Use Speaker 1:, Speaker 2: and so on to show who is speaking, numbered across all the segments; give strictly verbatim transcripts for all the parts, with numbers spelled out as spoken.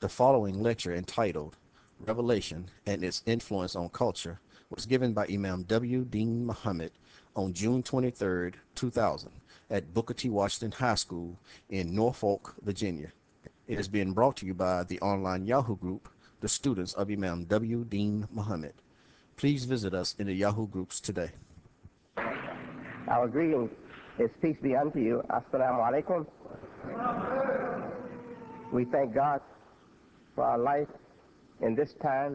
Speaker 1: The following lecture, entitled Revelation and Its Influence on Culture, was given by Imam W. Dean Muhammad on June twenty-third, two thousand, at Booker T. Washington High School in Norfolk, Virginia. It is being brought to you by the online Yahoo group, the students of Imam W. Dean Muhammad. Please visit us in the Yahoo groups today.
Speaker 2: Our greeting is peace be unto you. Assalamu alaikum. We thank God for our life in this time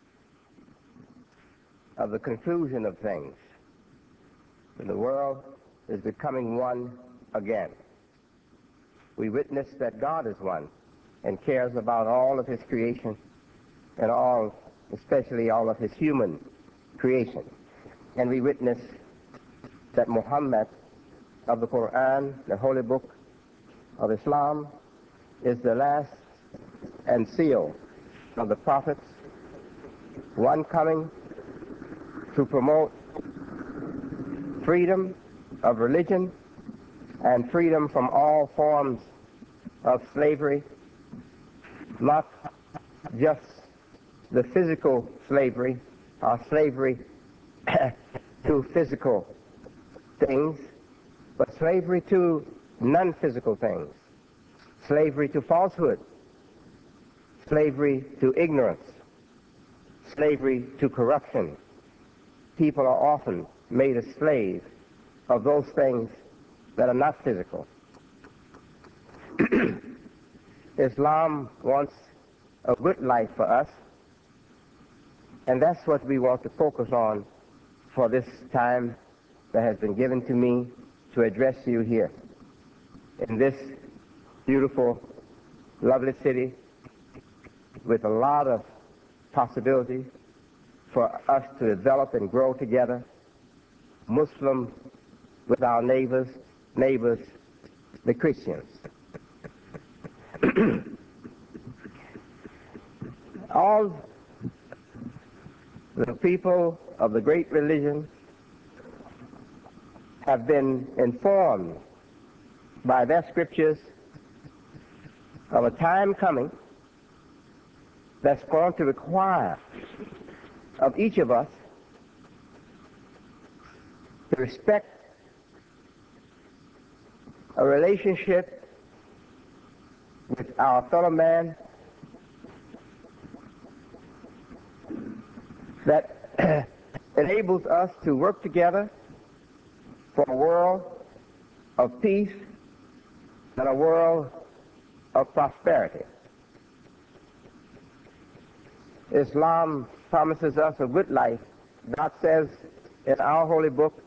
Speaker 2: of the conclusion of things. The world is becoming one again. We witness that God is one and cares about all of his creation and all, especially all of his human creation. And we witness that Muhammad of the Quran, the holy book of Islam, is the last and seal of the prophets, one coming to promote freedom of religion and freedom from all forms of slavery, not just the physical slavery or slavery to physical things, but slavery to non-physical things, slavery to falsehood, slavery to ignorance, slavery to corruption. People are often made a slave of those things that are not physical. Islam wants a good life for us, and that's what we want to focus on for this time that has been given to me to address you here in this beautiful, lovely city with a lot of possibility for us to develop and grow together, Muslim with our neighbors, neighbors, the Christians. All the people of the great religion have been informed by their scriptures of a time coming that's going to require of each of us to respect a relationship with our fellow man that enables us to work together for a world of peace and a world of prosperity. Islam promises us a good life. God says in our holy book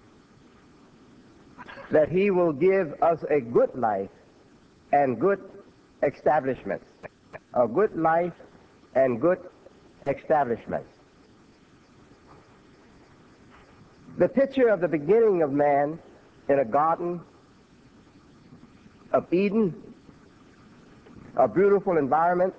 Speaker 2: that he will give us a good life and good establishments. A good life and good establishments. The picture of the beginning of man in a garden of Eden, a beautiful environment,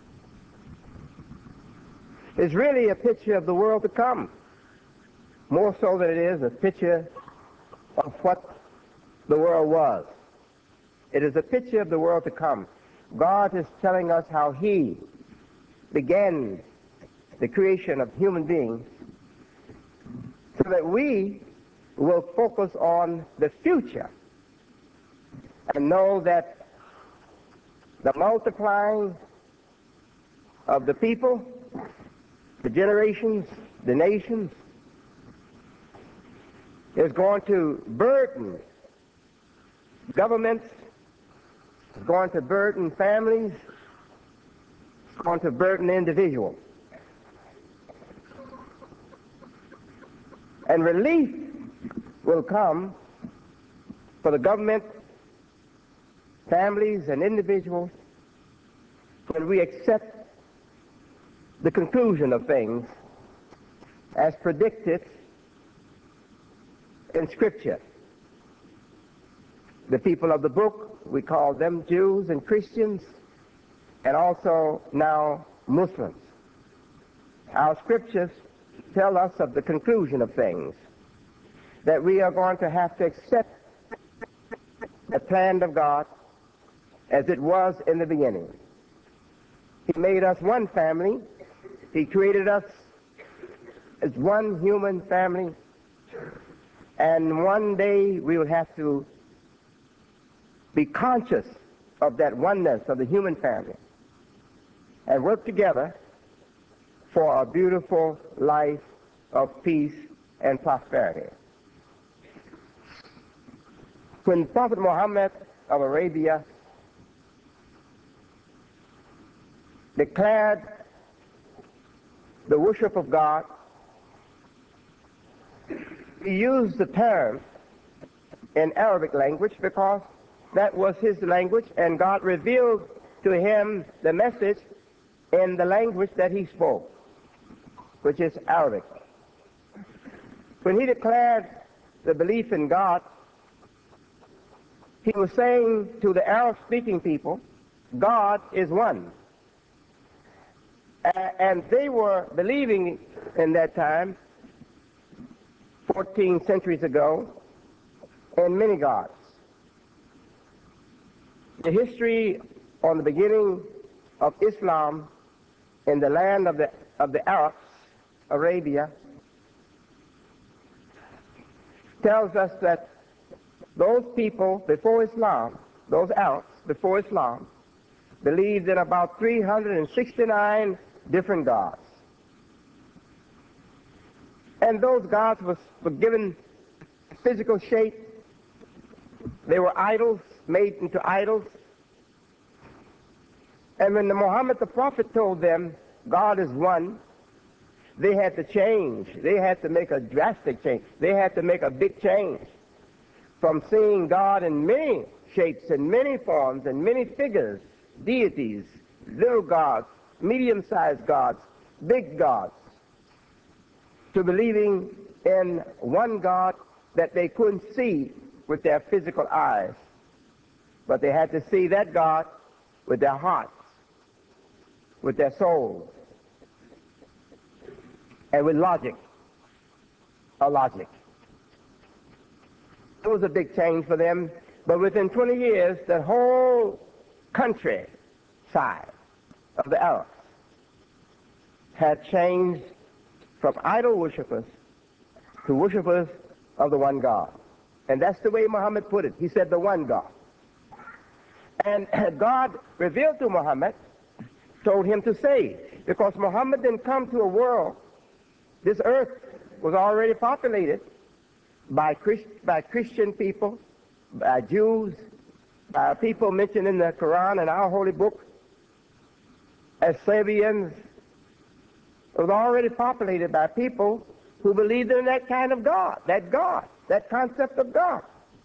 Speaker 2: is really a picture of the world to come, more so than it is a picture of what the world was. It is a picture of the world to come. God is telling us how he began the creation of human beings so that we will focus on the future and know that the multiplying of the people, the generations, the nations, is going to burden governments, is going to burden families, is going to burden individuals. And relief will come for the government, families, and individuals when we accept the conclusion of things as predicted in Scripture. The people of the book, we call them Jews and Christians, and also now Muslims. Our scriptures tell us of the conclusion of things, that we are going to have to accept the plan of God as it was in the beginning. He made us one family. He created us as one human family. And one day we will have to be conscious of that oneness of the human family and work together for a beautiful life of peace and prosperity. When Prophet Muhammad of Arabia declared the worship of God, he used the term in Arabic language because that was his language, and God revealed to him the message in the language that he spoke, which is Arabic. When he declared the belief in God, he was saying to the Arab-speaking people, God is one. A- and they were believing in that time, fourteen centuries ago, in many gods. The history on the beginning of Islam in the land of the, of the Arabs, Arabia, tells us that those people before Islam, those Arabs before Islam, believed in about three hundred sixty-nine different gods. And those gods was, were given physical shape. They were idols, made into idols. And when the Muhammad the Prophet told them God is one, they had to change. They had to make a drastic change. They had to make a big change from seeing God in many shapes and many forms and many figures, deities, little gods, medium-sized gods, big gods, to believing in one God that they couldn't see with their physical eyes, but they had to see that God with their hearts, with their souls, and with logic, a logic. It was a big change for them, but within twenty years, the whole country side of the Arabs had changed from idol worshippers to worshippers of the one God. And that's the way Muhammad put it. He said the one God. And God revealed to Muhammad, told him to say, because Muhammad didn't come to a world, this earth was already populated by, Christ, by Christian people, by Jews, by people mentioned in the Quran and our holy book as Sabians. It was already populated by people who believed in that kind of God, that God, that concept of God.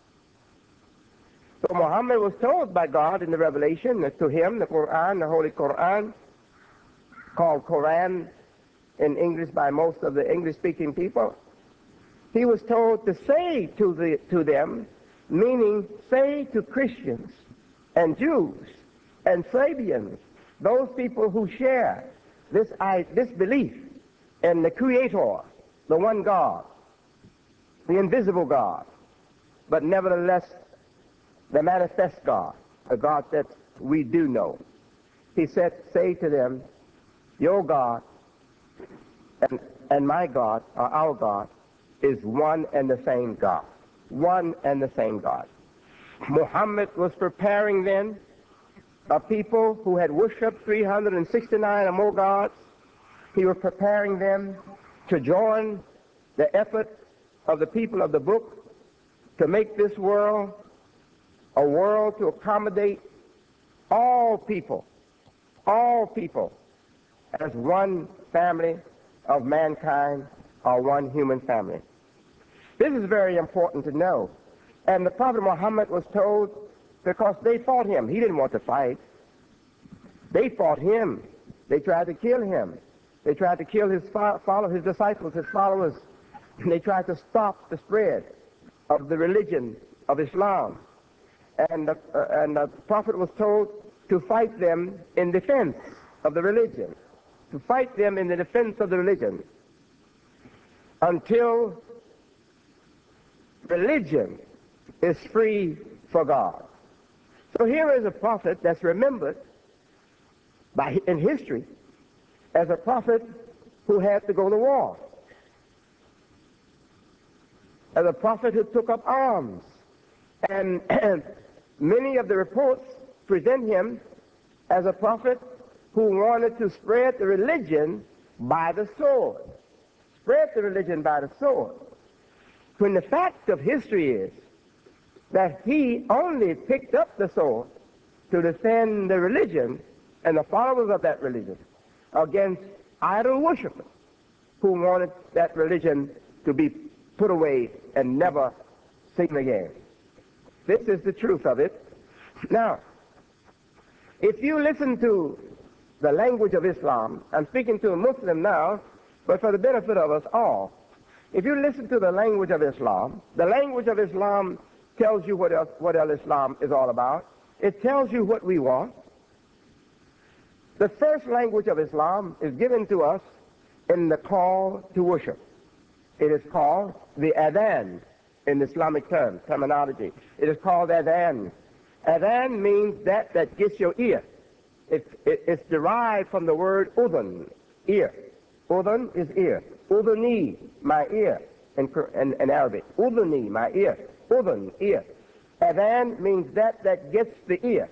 Speaker 2: So Muhammad was told by God in the revelation that to him, the Quran, the Holy Quran, called Quran in English by most of the English-speaking people, he was told to say to, the, to them, meaning say to Christians and Jews and Sabians, those people who share this, I, this belief in the Creator, the one God, the invisible God, but nevertheless the manifest God, a God that we do know. He said, say to them, your God and, and my God, or our God, is one and the same God. One and the same God. Muhammad was preparing then a people who had worshipped three hundred sixty-nine or more gods. He was preparing them to join the effort of the people of the book to make this world a world to accommodate all people, all people, as one family of mankind or one human family. This is very important to know. And the Prophet Muhammad was told, because they fought him. He didn't want to fight. They fought him. They tried to kill him. They tried to kill his follow, his disciples, his followers. And they tried to stop the spread of the religion of Islam. And the, uh, and the Prophet was told to fight them in defense of the religion, to fight them in the defense of the religion until religion is free for God. So here is a prophet that's remembered by, in history as a prophet who had to go to war, as a prophet who took up arms. And, and many of the reports present him as a prophet who wanted to spread the religion by the sword. Spread the religion by the sword. When the fact of history is that he only picked up the sword to defend the religion and the followers of that religion against idol worshipers who wanted that religion to be put away and never seen again. This is the truth of it. Now, if you listen to the language of Islam, I'm speaking to a Muslim now, but for the benefit of us all, if you listen to the language of Islam, the language of Islam tells you what, else, what Al-Islam is all about. It tells you what we want. The first language of Islam is given to us in the call to worship. It is called the adhan in Islamic terms, terminology. It is called adhan. Adhan means that that gets your ear. It, it, it's derived from the word udhun, ear. Udhun is ear. Udhuni, my ear, in, in, in Arabic. Udhuni, my ear. Udhun, ear. Adhan means that that gets the ear,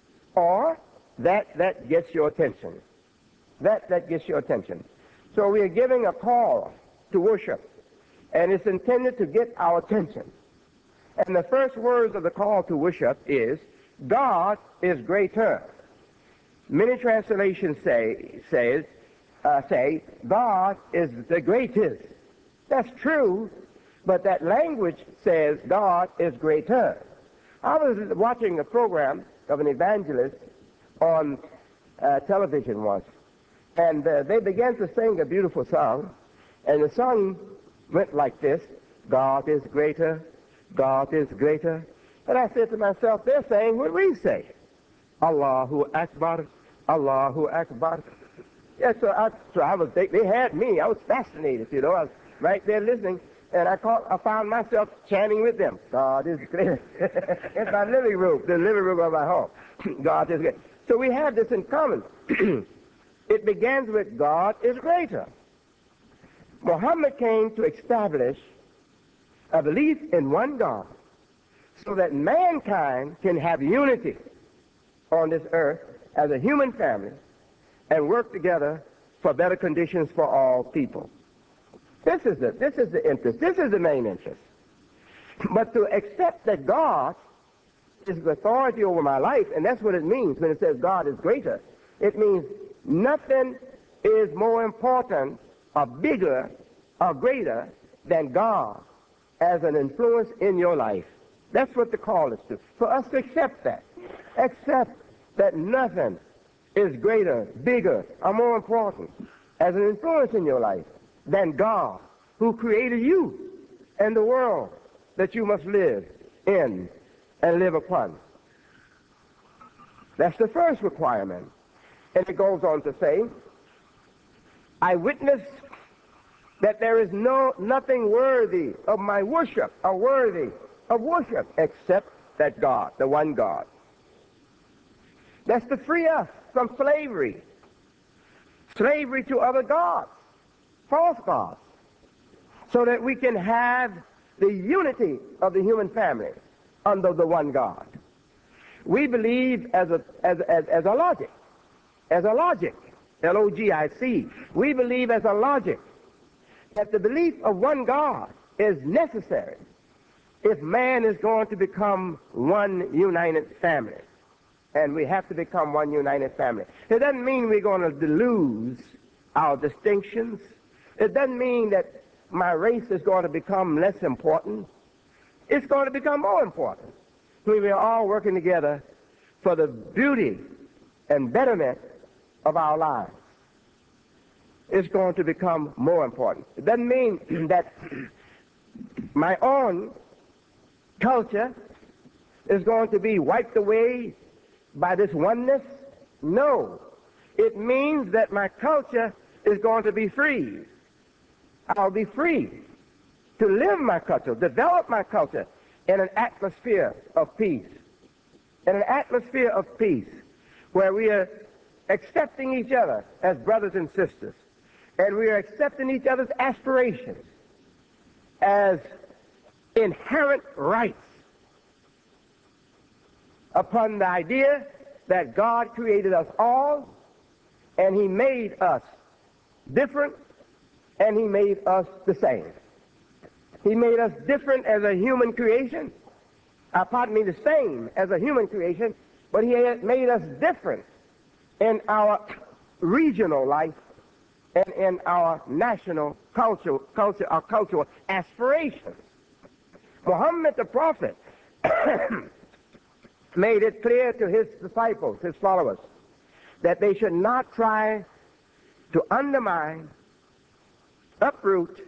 Speaker 2: or that that gets your attention. That that gets your attention. So we are giving a call to worship, and it's intended to get our attention. And the first words of the call to worship is, God is greater. Many translations say, says, uh, say, God is the greatest. That's true, but that language says God is greater. I was watching a program of an evangelist on uh, television once, and uh, they began to sing a beautiful song, and the song went like this: God is greater, God is greater. And I said to myself, they're saying what we say. Allahu Akbar, Allahu Akbar. Yeah, so I, so I was, they, they had me. I was fascinated, you know. I was right there listening, and I, caught, I found myself chanting with them. God is greater. In my living room, the living room of my home. God is greater. So we have this in common. It begins with God is greater. Muhammad came to establish a belief in one God so that mankind can have unity on this earth as a human family and work together for better conditions for all people. This is the, this is the interest. This is the main interest. But to accept that God is the authority over my life, and that's what it means when it says God is greater. It means nothing is more important or bigger or greater than God as an influence in your life. That's what the call is to. For us to accept that. Accept that nothing is greater, bigger, or more important as an influence in your life than God, who created you and the world that you must live in and live upon. That's the first requirement. And it goes on to say, I witness that there is no nothing worthy of my worship or worthy of worship except that God, the one God. That's to free us from slavery. Slavery to other gods, false gods, so that we can have the unity of the human family under the one God. We believe as a, as, as, as a logic, as a logic, L O G I C, we believe as a logic that the belief of one God is necessary if man is going to become one united family. And we have to become one united family. It doesn't mean we're going to lose our distinctions. It doesn't mean that my race is going to become less important. It's going to become more important. We are all working together for the beauty and betterment of our lives. It's going to become more important. It doesn't mean that my own culture is going to be wiped away by this oneness. No. It means that my culture is going to be free. I'll be free to live my culture, develop my culture in an atmosphere of peace. In an atmosphere of peace where we are accepting each other as brothers and sisters. And we are accepting each other's aspirations as inherent rights upon the idea that God created us all, and he made us different, and he made us the same. He made us different as a human creation, uh, pardon me, the same as a human creation, but he had made us different in our regional life and in our national culture, culture, our cultural aspirations. Muhammad the prophet made it clear to his disciples, his followers, that they should not try to undermine, uproot,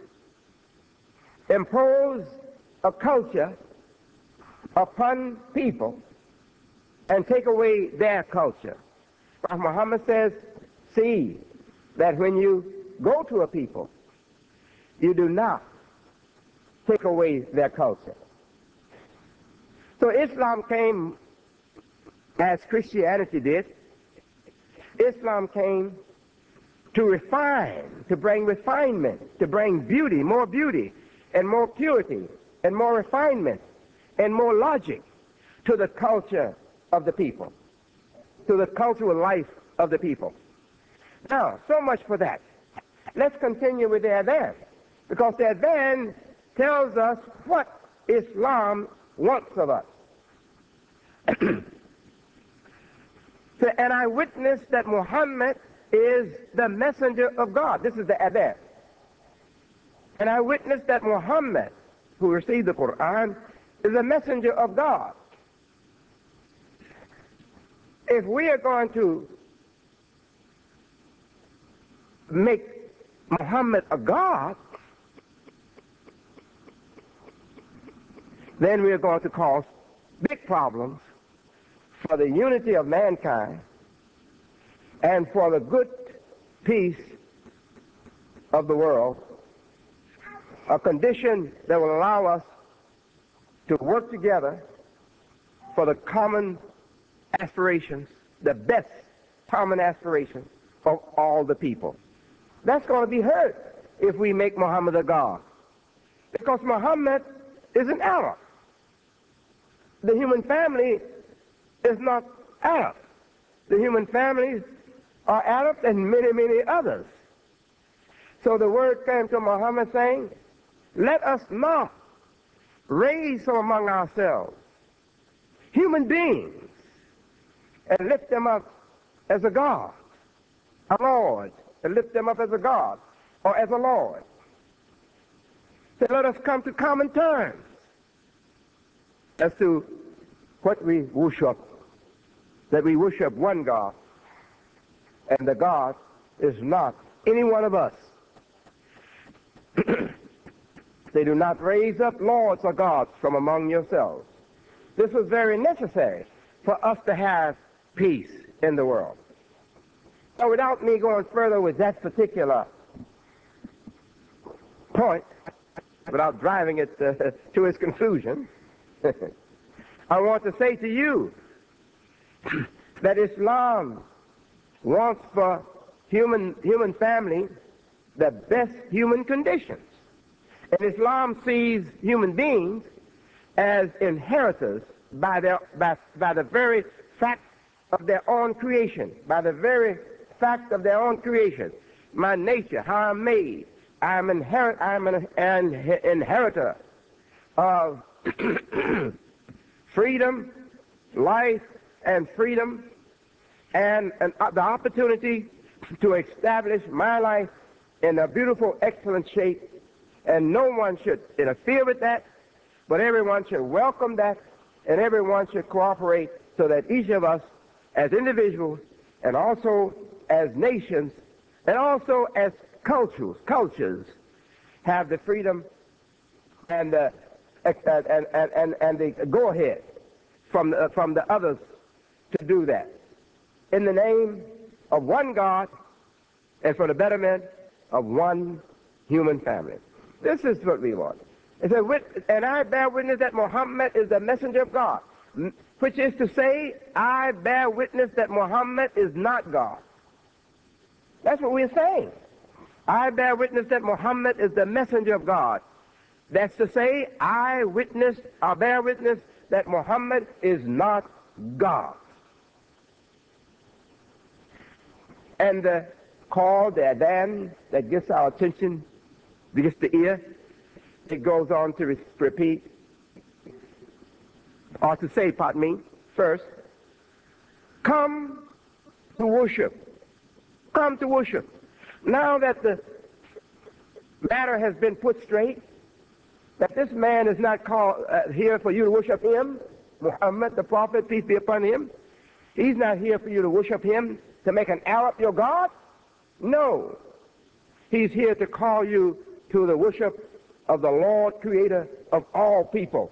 Speaker 2: impose a culture upon people and take away their culture. Prophet Muhammad says, see that when you go to a people, you do not take away their culture. So Islam came as Christianity did. Islam came to refine, to bring refinement, to bring beauty, more beauty, and more purity, and more refinement, and more logic to the culture of the people, to the cultural life of the people. Now, so much for that. Let's continue with the Adhan, because the Adhan tells us what Islam wants of us. So, and I witness that Muhammad is the messenger of God. This is the Adhan. And I witness that Muhammad, who received the Quran, is a messenger of God. If we are going to make Muhammad a God, then we are going to cause big problems for the unity of mankind and for the good peace of the world, a condition that will allow us to work together for the common aspirations, the best common aspirations of all the people. That's going to be hurt if we make Muhammad a God, because Muhammad is an Arab. The human family is not Arab. The human families are Arab and many, many others. So the word came to Muhammad saying, let us not raise from among ourselves human beings and lift them up as a God, a Lord, and lift them up as a God or as a Lord. So let us come to common terms as to what we worship, that we worship one God, and the God is not any one of us. They do not raise up lords or gods from among yourselves. This was very necessary for us to have peace in the world. Now, without me going further with that particular point, without driving it uh, to its conclusion, I want to say to you that Islam wants for human human family the best human conditions. And Islam sees human beings as inheritors by their by, by the very fact of their own creation, by the very fact of their own creation. My nature, how I'm made, I'm inherit I'm an, an inheritor of freedom, life, and freedom, and, and uh, the opportunity to establish my life in a beautiful, excellent shape, and no one should interfere with that, but everyone should welcome that, and everyone should cooperate so that each of us as individuals and also as nations and also as cultures, cultures have the freedom and the, and, and, and, and the go-ahead from the, from the others to do that in the name of one God and for the betterment of one human family. This is what we want. It said, and I bear witness that Muhammad is the messenger of God, which is to say, I bear witness that Muhammad is not God. what we're saying. I bear witness that Muhammad is the messenger of God. That's to say, I witness, I bear witness that Muhammad is not God. And the call, the adhan, that gets our attention, gets the ear, it goes on to re- repeat, or to say, pardon me, first, come to worship. Come to worship. Now that the matter has been put straight, that this man is not called uh, here for you to worship him, Muhammad, the prophet, peace be upon him. He's not here for you to worship him, to make an Arab your God. No. He's here to call you to the worship of the Lord, creator of all people.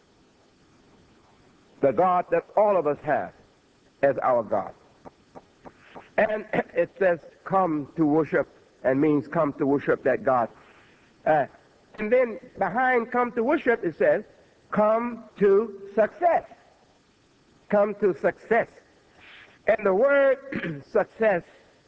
Speaker 2: The God that all of us have as our God. And it says, come to worship, and means come to worship that God. Uh, and then behind come to worship, it says, come to success. Come to success. And the word success,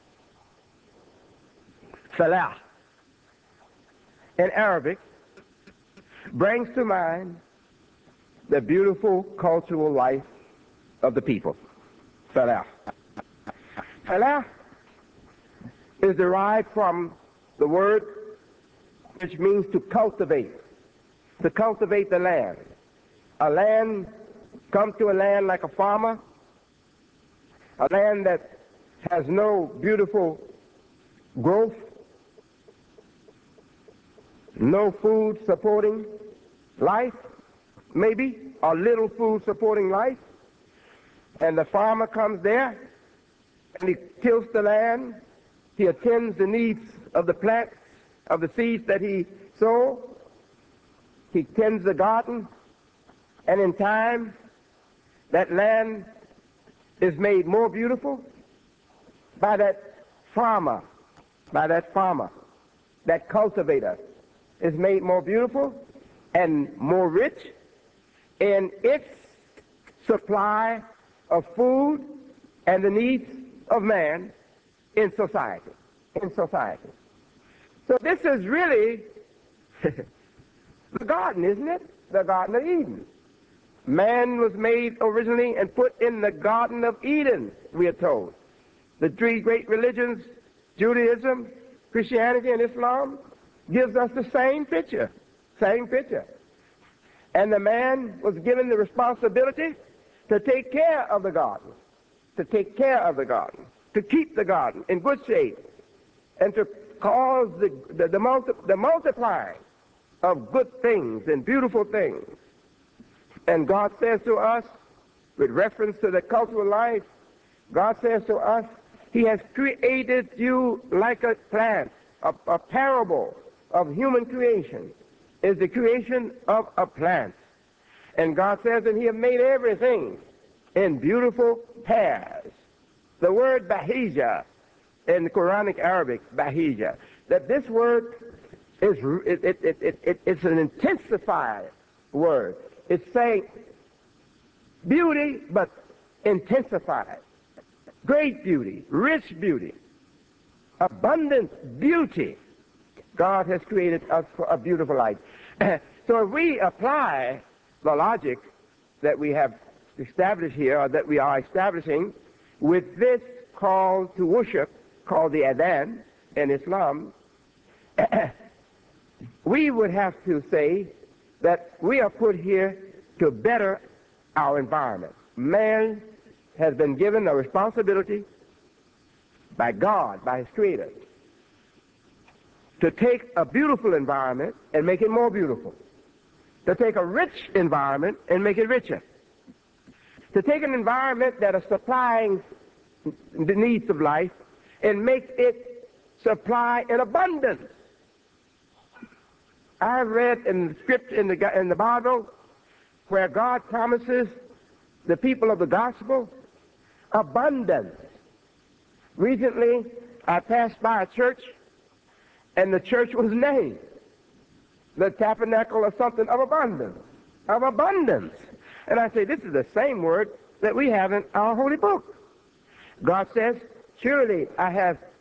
Speaker 2: salah, in Arabic, brings to mind the beautiful cultural life of the people. Salah. Salah is derived from the word which means to cultivate, to cultivate the land. A land, come to a land like a farmer, a land that has no beautiful growth, no food supporting life, maybe, or little food supporting life, and the farmer comes there and he tills the land, he attends the needs of the plants, of the seeds that he sows, he tends the garden, and in time that land is made more beautiful by that farmer, by that farmer, that cultivator is made more beautiful and more rich in its supply of food and the needs of man in society, in society. So this is really the garden, isn't it? The Garden of Eden. Man was made originally and put in the Garden of Eden, we are told. The three great religions, Judaism, Christianity, and Islam, gives us the same picture, same picture. And the man was given the responsibility to take care of the garden, to take care of the garden, to keep the garden in good shape, and to cause the, the, the, multi, the multiplying of good things and beautiful things. And God says to us, with reference to the cultural life, God says to us, he has created you like a plant. A, a parable of human creation is the creation of a plant. And God says that he has made everything in beautiful pairs. The word bahija in the Quranic Arabic, bahija, that this word is it, it, it, it, it, it's an intensified word. It's saying beauty, but intensified. Great beauty, rich beauty, abundant beauty. God has created us for a beautiful life. So if we apply the logic that we have established here, or that we are establishing, with this call to worship, called the adhan in Islam, we would have to say that we are put here to better our environment. Man has been given a responsibility by God, by his creator, to take a beautiful environment and make it more beautiful, to take a rich environment and make it richer, to take an environment that is supplying the needs of life and make it supply in abundance. I've read in the script in the in the Bible where God promises the people of the gospel abundance. Recently, I passed by a church, and the church was named the Tabernacle of something of abundance, of abundance. And I say, this is the same word that we have in our holy book. God says, surely I have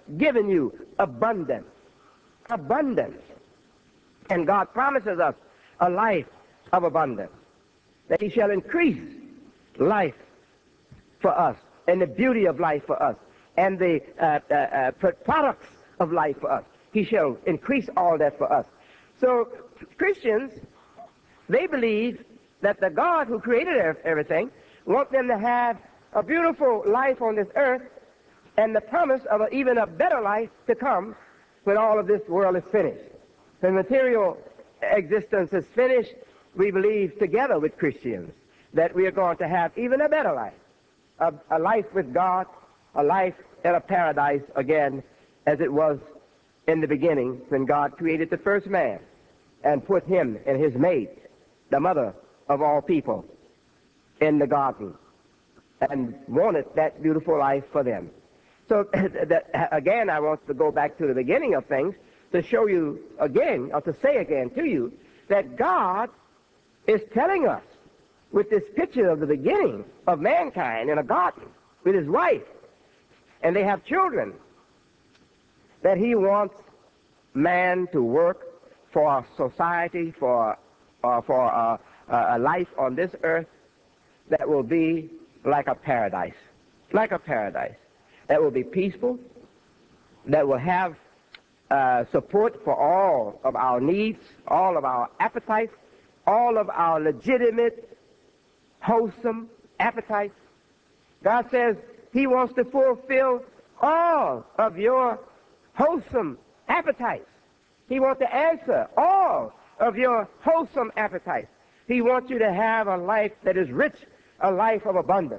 Speaker 2: given you abundance. Abundance. And God promises us a life of abundance, that he shall increase life for us, and the beauty of life for us, and the uh, uh, uh, products of life for us. He shall increase all that for us. So Christians, they believe that the God who created everything wants them to have a beautiful life on this earth and the promise of a, even a better life to come when all of this world is finished. When material existence is finished, we believe together with Christians that we are going to have even a better life, a, a life with God, a life in a paradise again as it was in the beginning when God created the first man and put him and his mate, the mother of all people, in the garden and wanted that beautiful life for them. So that, again, I want to go back to the beginning of things to show you again, or to say again to you, that God is telling us with this picture of the beginning of mankind in a garden with his wife, and they have children, that he wants man to work for society, for, uh, for uh, a life on this earth that will be like a paradise, like a paradise, that will be peaceful, that will have uh, support for all of our needs, all of our appetites, all of our legitimate, wholesome appetites. God says he wants to fulfill all of your wholesome appetites. He wants to answer all of your wholesome appetites. He wants you to have a life that is rich, a life of abundance.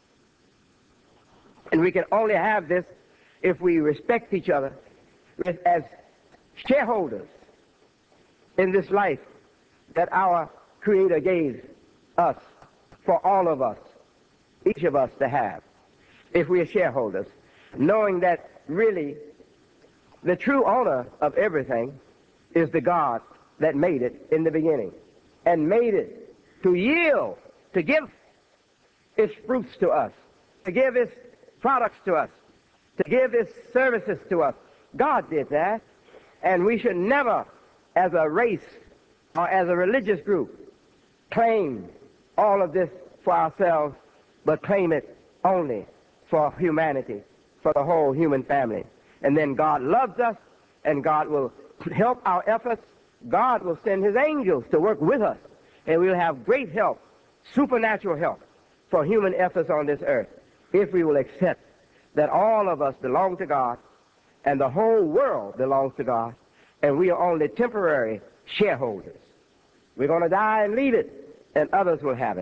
Speaker 2: And we can only have this if we respect each other as shareholders in this life that our Creator gave us, for all of us, each of us to have, if we are shareholders, knowing that really the true owner of everything is the God that made it in the beginning and made it to yield, to give its fruits to us, to give its products to us, to give its services to us. God did that, and we should never, as a race or as a religious group, claim all of this for ourselves, but claim it only for humanity, for the whole human family. And then God loves us, and God will help our efforts. God will send his angels to work with us, and we'll have great help, supernatural help, for human efforts on this earth, if we will accept that all of us belong to God, and the whole world belongs to God, and we are only temporary shareholders. We're going to die and leave it, and others will have it.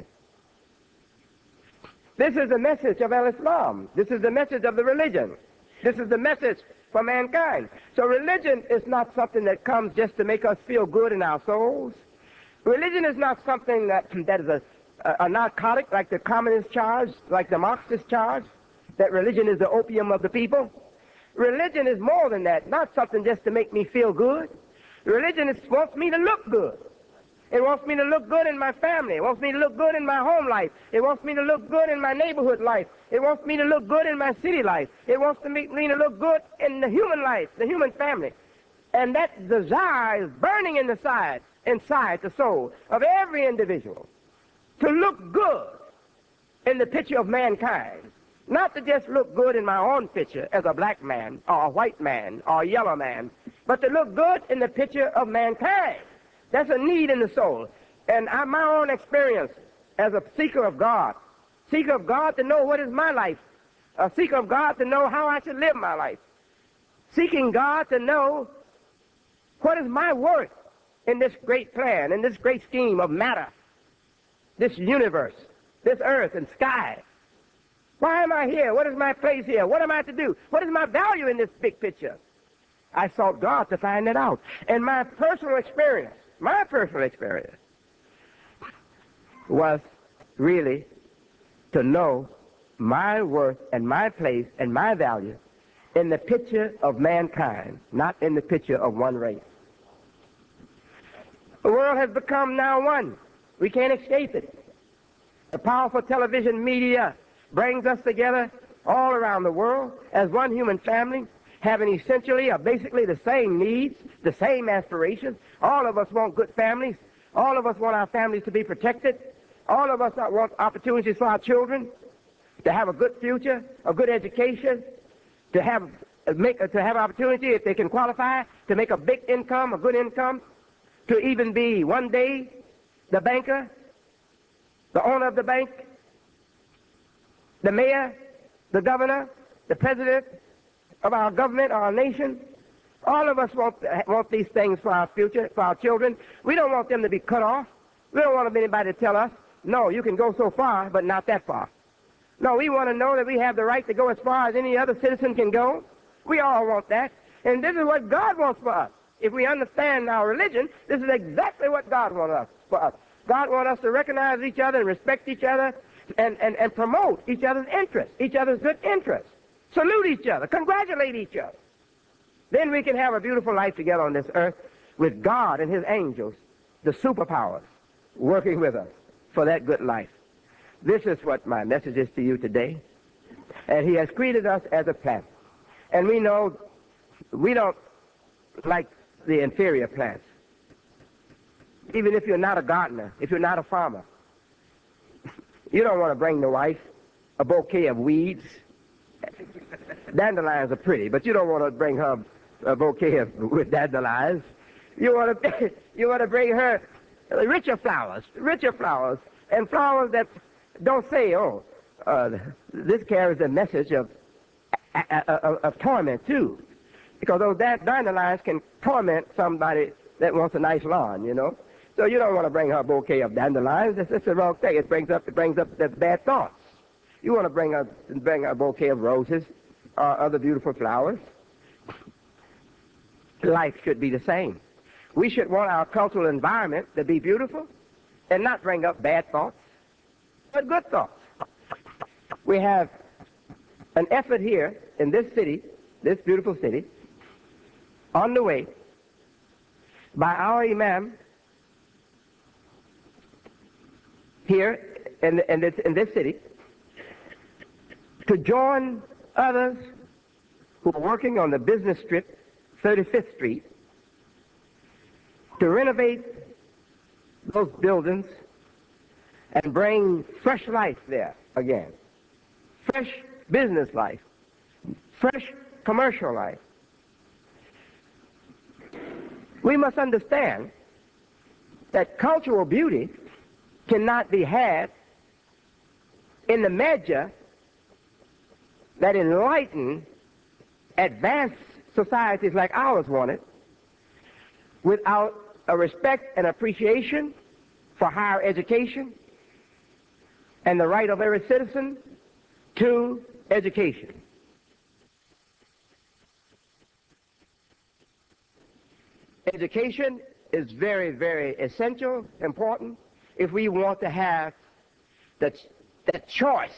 Speaker 2: This is the message of Al-Islam. This is the message of the religion. This is the message for mankind. So religion is not something that comes just to make us feel good in our souls. Religion is not something that, that is a, a, a narcotic like the communist charge, like the Marxist charge, that religion is the opium of the people. Religion is more than that, not something just to make me feel good. Religion is, wants me to look good. It wants me to look good in my family. It wants me to look good in my home life. It wants me to look good in my neighborhood life. It wants me to look good in my city life. It wants to make me to look good in the human life, the human family. And that desire is burning in the side, inside the soul of every individual to look good in the picture of mankind. Not to just look good in my own picture as a black man or a white man or a yellow man, but to look good in the picture of mankind. That's a need in the soul. And I, my own experience as a seeker of God, seeker of God to know what is my life, a seeker of God to know how I should live my life, seeking God to know what is my worth in this great plan, in this great scheme of matter, this universe, this earth and sky. Why am I here? What is my place here? What am I to do? What is my value in this big picture? I sought God to find that out. And my personal experience, my personal experience was really to know my worth and my place and my value in the picture of mankind, not in the picture of one race. The world has become now one. We can't escape it. The powerful television media brings us together all around the world as one human family. having essentially or basically the same needs, the same aspirations. All of us want good families. All of us want our families to be protected. All of us want opportunities for our children to have a good future, a good education, to have make to have opportunity if they can qualify to make a big income, a good income, to even be one day the banker, the owner of the bank, the mayor, the governor, the president of our government, our nation. All of us want, want these things for our future, for our children. We don't want them to be cut off. We don't want anybody to tell us, no, you can go so far, but not that far. No, we want to know that we have the right to go as far as any other citizen can go. We all want that. And this is what God wants for us. If we understand our religion, this is exactly what God wants us for us. God wants us to recognize each other and respect each other and, and, and promote each other's interests, each other's good interests. Salute each other, congratulate each other. Then we can have a beautiful life together on this earth with God and his angels, the superpowers, working with us for that good life. This is what my message is to you today. And he has created us as a plant. And we know we don't like the inferior plants. Even if you're not a gardener, if you're not a farmer, you don't want to bring the wife a bouquet of weeds. Dandelions are pretty, but you don't want to bring her a bouquet of with dandelions. You want to you want to bring her richer flowers, richer flowers, and flowers that don't say, "Oh, uh, this carries a message of, of of torment too," because those dandelions can torment somebody that wants a nice lawn, you know. So you don't want to bring her a bouquet of dandelions. It's, it's the wrong thing. It brings up it brings up the bad thoughts. You want to bring a bring a bouquet of roses or other beautiful flowers. Life should be the same. We should want our cultural environment to be beautiful and not bring up bad thoughts, but good thoughts. We have an effort here in this city, this beautiful city, on the way by our imam here in, in, this, in this city to join others who are working on the business strip, thirty-fifth Street, to renovate those buildings and bring fresh life there again. Fresh business life, fresh commercial life. We must understand that cultural beauty cannot be had in the measure that enlightened, advanced societies like ours want it, without a respect and appreciation for higher education and the right of every citizen to education. Education is very, very essential, important, if we want to have that, that choice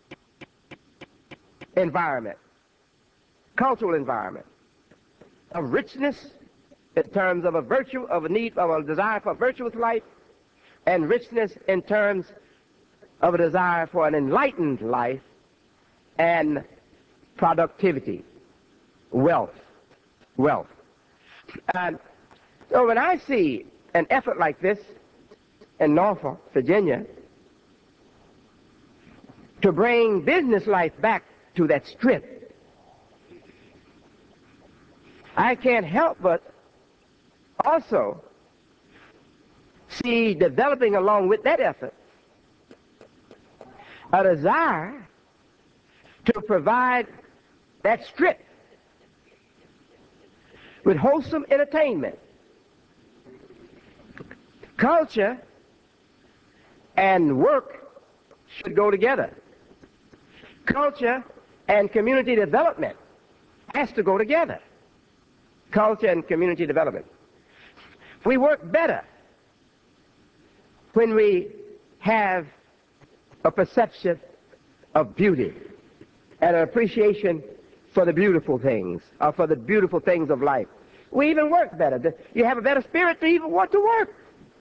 Speaker 2: environment, cultural environment of richness in terms of a virtue, of a need, of a desire for a virtuous life, and richness in terms of a desire for an enlightened life and productivity, wealth, wealth. And so when I see an effort like this in Norfolk, Virginia, to bring business life back to that strip, I can't help but also see developing along with that effort a desire to provide that strip with wholesome entertainment. Culture and work should go together. Culture and community development has to go together. Culture and community development. We work better when we have a perception of beauty and an appreciation for the beautiful things, or for the beautiful things of life. We even work better. You have a better spirit to even want to work.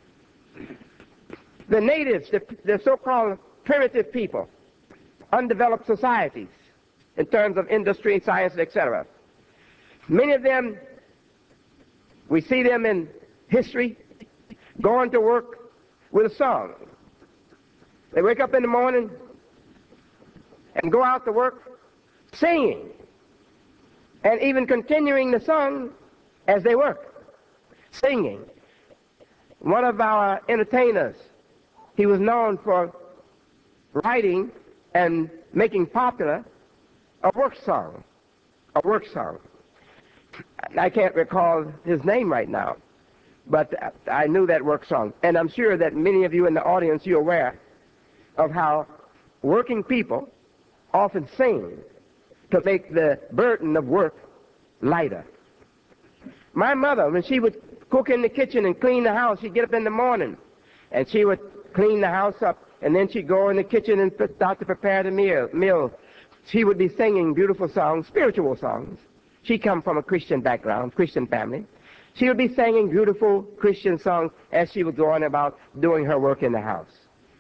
Speaker 2: The natives, the, the so-called primitive people, undeveloped societies in terms of industry, science, et cetera, Many of them, we see them in history going to work with a song. They wake up in the morning and go out to work singing and even continuing the song as they work, singing. One of our entertainers, he was known for writing and making popular a work song, a work song. I can't recall his name right now, but I knew that work song. And I'm sure that many of you in the audience, you're aware of how working people often sing to make the burden of work lighter. My mother, when she would cook in the kitchen and clean the house, she'd get up in the morning and she would clean the house up, and then she'd go in the kitchen and start to prepare the meal. meal. She would be singing beautiful songs, spiritual songs. She come from a Christian background, Christian family. She would be singing beautiful Christian songs as she was going about doing her work in the house.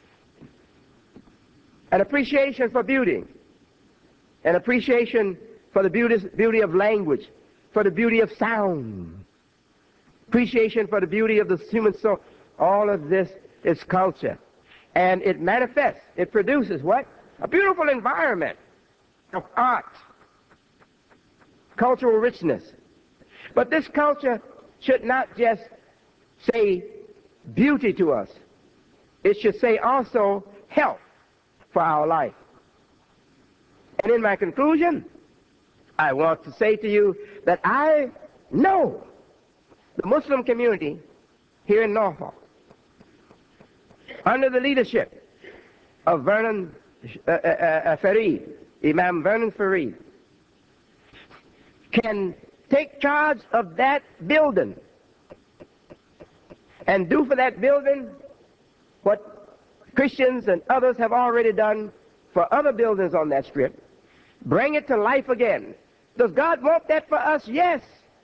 Speaker 2: An appreciation for beauty, an appreciation for the beauty, beauty of language, for the beauty of sound, appreciation for the beauty of the human soul. All of this is culture. And it manifests, it produces what? A beautiful environment of art, cultural richness. But this culture should not just say beauty to us. It should say also health for our life. And in my conclusion, I want to say to you that I know the Muslim community here in Norfolk, under the leadership of Vernon uh, uh, uh, Farid, Imam Vernon Farid, can take charge of that building and do for that building what Christians and others have already done for other buildings on that strip. Bring it to life again. Does God want that for us? Yes.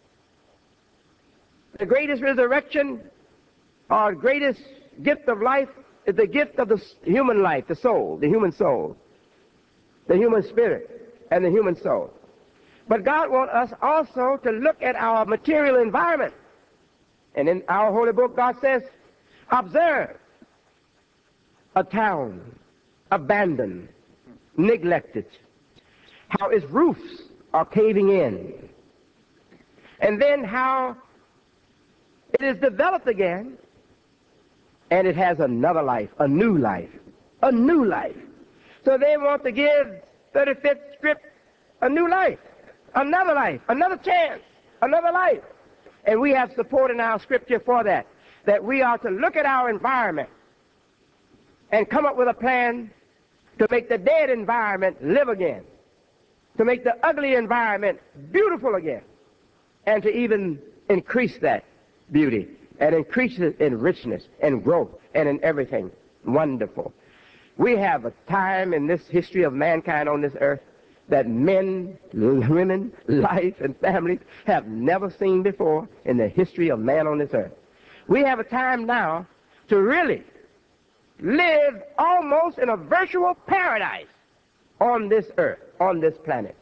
Speaker 2: The greatest resurrection or greatest gift of life is the gift of the human life, the soul, the human soul, the human spirit, and the human soul. But God wants us also to look at our material environment. And in our holy book, God says, observe a town abandoned, neglected, how its roofs are caving in, and then how it is developed again, and it has another life, a new life, a new life. So they want to give thirty-fifth Strip a new life, another life, another chance, another life. And we have support in our scripture for that, that we are to look at our environment and come up with a plan to make the dead environment live again, to make the ugly environment beautiful again, and to even increase that beauty and increase it in richness and growth and in everything wonderful. We have a time in this history of mankind on this earth that men, women, life, and families have never seen before in the history of man on this earth. We have a time now to really live almost in a virtual paradise on this earth, on this planet.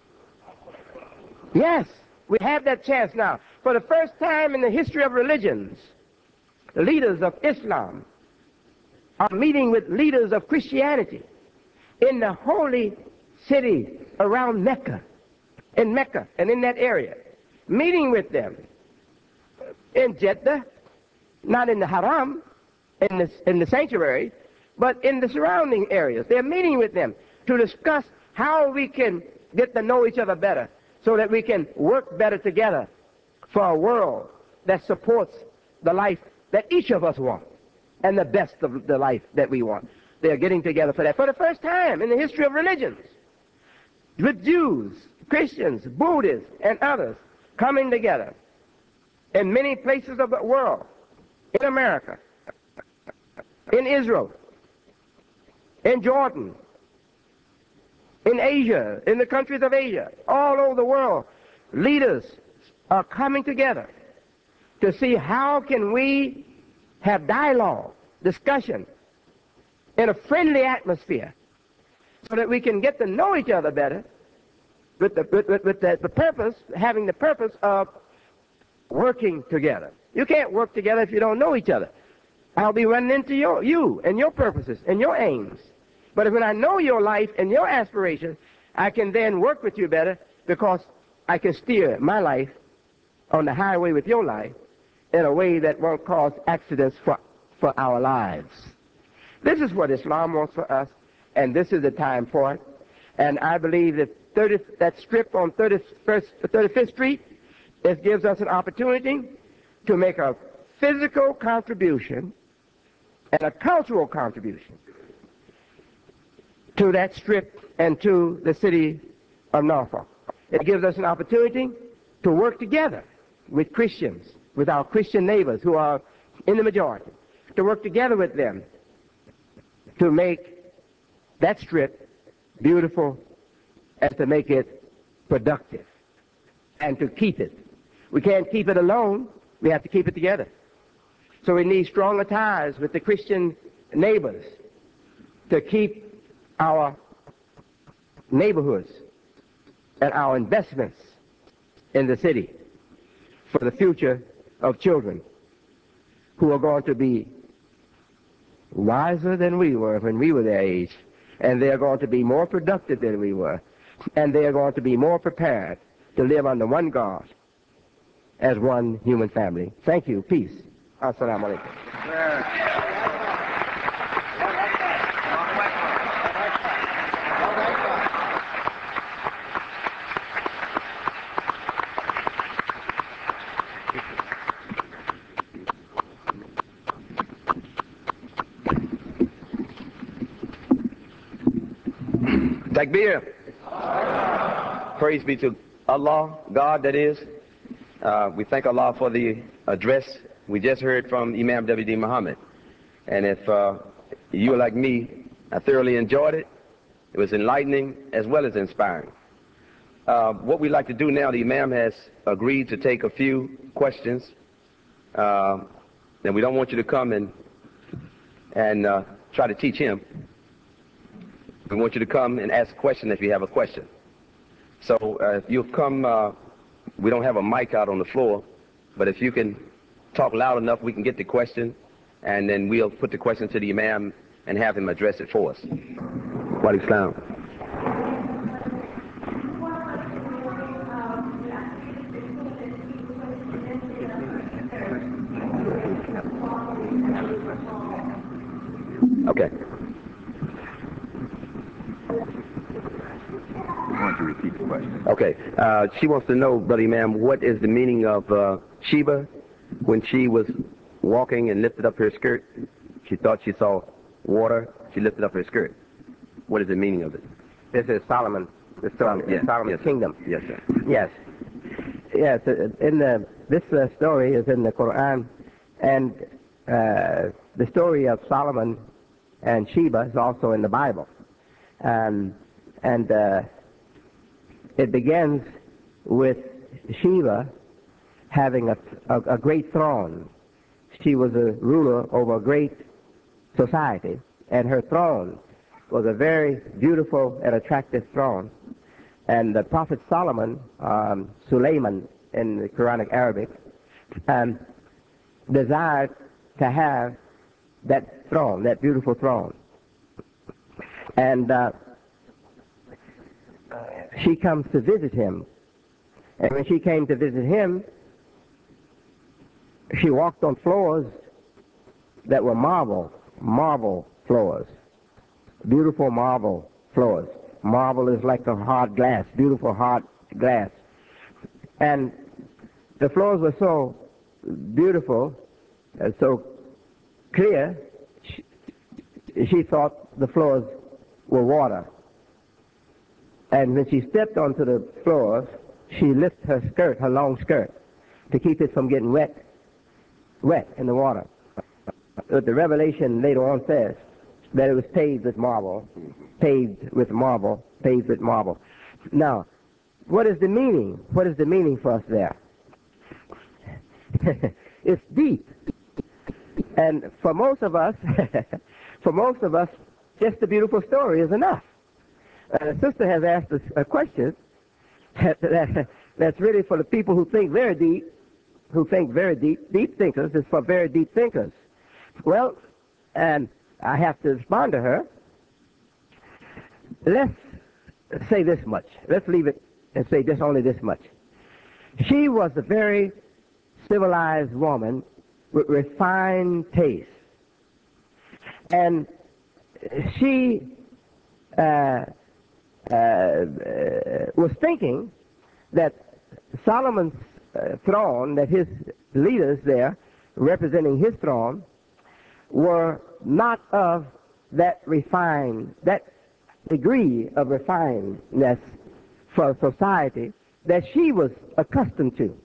Speaker 2: Yes, we have that chance now. For the first time in the history of religions, the leaders of Islam are meeting with leaders of Christianity in the holy city around Mecca, in Mecca and in that area, meeting with them in Jeddah, not in the Haram, in the, in the sanctuary, but in the surrounding areas. They're meeting with them to discuss how we can get to know each other better so that we can work better together for a world that supports the life that each of us wants and the best of the life that we want. They're getting together for that for the first time in the history of religions, with Jews, Christians, Buddhists, and others coming together in many places of the world, in America, in Israel, in Jordan, in Asia, in the countries of Asia, all over the world. Leaders are coming together to see how can we have dialogue, discussion in a friendly atmosphere so that we can get to know each other better with the, with, with, with the, the purpose, having the purpose of working together. You can't work together if you don't know each other. I'll be running into your, you and your purposes and your aims. But when I know your life and your aspirations, I can then work with you better because I can steer my life on the highway with your life in a way that won't cause accidents for, for our lives. This is what Islam wants for us, and this is the time for it. And I believe that thirty, that strip on thirty-first, thirty-fifth Street, it gives us an opportunity to make a physical contribution and a cultural contribution to that strip and to the city of Norfolk. It gives us an opportunity to work together with Christians, with our Christian neighbors who are in the majority, to work together with them to make that strip beautiful and to make it productive and to keep it. We can't keep it alone. We have to keep it together. So we need stronger ties with the Christian neighbors to keep our neighborhoods and our investments in the city for the future of children who are going to be wiser than we were when we were their age, and they are going to be more productive than we were, and they are going to be more prepared to live under one God as one human family. Thank you. Peace. Assalamu alaikum.
Speaker 3: Takbir. Praise be to Allah, God that is. Uh, we thank Allah for the address we just heard from Imam W D Muhammad. And if uh, you are like me, I thoroughly enjoyed it. It was enlightening as well as inspiring. Uh, what we'd like to do now, the Imam has agreed to take a few questions. Uh, and we don't want you to come and, and uh, try to teach him. We want you to come and ask a question if you have a question. So uh, if you'll come, uh, we don't have a mic out on the floor, but if you can talk loud enough, we can get the question, and then we'll put the question to the Imam and have him address it for us. Wa alaikum salam. Okay.
Speaker 4: Want to repeat the question?
Speaker 3: Okay. Uh, she wants to know, Brother Imam, what is the meaning of uh, Sheba when she was walking and lifted up her skirt? She thought she saw water. She lifted up her skirt. What is the meaning of it?
Speaker 2: This is Solomon, the story,
Speaker 3: Yes,
Speaker 2: Solomon's
Speaker 3: yes,
Speaker 2: kingdom.
Speaker 3: Yes, sir.
Speaker 2: Yes. Yes. uh, In the this uh, story is in the Quran, and uh, the story of Solomon and Sheba is also in the Bible, um, and uh, it begins with Sheba having a, a, a great throne. She was a ruler over a great society, and her throne was a very beautiful and attractive throne. And the Prophet Solomon, um, Suleiman in the Quranic Arabic, um, desired to have that throne, that beautiful throne. And uh, she comes to visit him. And when she came to visit him, she walked on floors that were marble, marble floors, beautiful marble floors. Marble is like a hard glass, beautiful hard glass. And the floors were so beautiful, uh, so clear, she, she thought the floors were water. And when she stepped onto the floors, she lifted her skirt, her long skirt, to keep it from getting wet, wet in the water. But the revelation later on says that it was paved with marble, paved with marble, paved with marble. Now, what is the meaning? What is the meaning for us there? It's deep. And for most of us, for most of us, just a beautiful story is enough. Uh, the sister has asked us a question, that, that, that's really for the people who think very deep, who think very deep, deep thinkers. It's for very deep thinkers. Well, and I have to respond to her. Let's say this much. Let's leave it and say just only this much. She was a very civilized woman with refined taste. And she uh, uh, uh, was thinking that Solomon's uh, throne, that his leaders there, representing his throne, were not of that refined, that degree of refinedness for society that she was accustomed to.